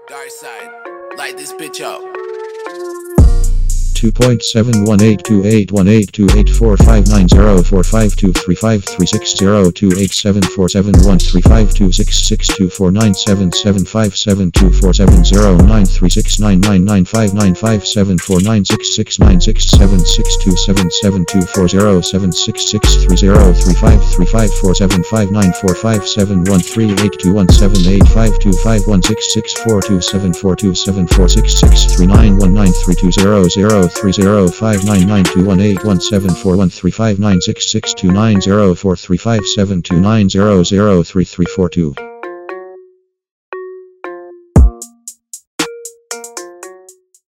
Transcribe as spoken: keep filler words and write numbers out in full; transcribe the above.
Dark side, light this bitch up. two point seven one eight two eight one eight two eight four five nine zero four five two three five three six zero two eight seven four seven one three five two six six two four nine seven seven five seven two four seven zero nine three six nine nine nine five nine five seven four nine six six nine six seven six two seven seven two four zero seven six six three zero three five three five four seven five nine four five seven one three eight two one seven eight five two five one six six four two seven four two seven four six six three nine one nine three two zero zero three zero five nine nine two one eight one seven four one three five nine six six two nine zero four three five seven two nine zero zero three three four two.